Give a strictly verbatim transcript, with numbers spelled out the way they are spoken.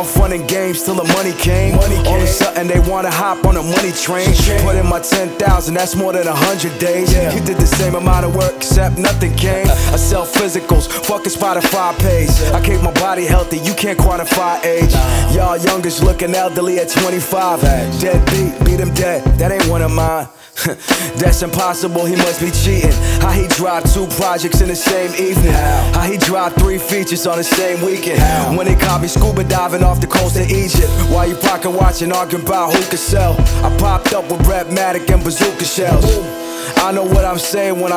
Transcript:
fun and games till the money came. Money All of a sudden they wanna hop on a money train. Put in my ten thousand, that's more than a hundred days. Yeah. You did the same amount of work, except nothing came. I sell physicals, fuck a Spotify page. I keep my body healthy, you can't quantify age. Y'all youngers looking elderly at twenty-five. Deadbeat, beat him dead, that ain't one of mine. That's impossible, he must be cheating. How he dropped two projects in the same evening? How he dropped three features on the same weekend? When they caught me scuba diving off the coast of Egypt, while you pocket watching, arguing about who could sell. I popped up with Rap Matic and bazooka shells. I know what I'm saying when I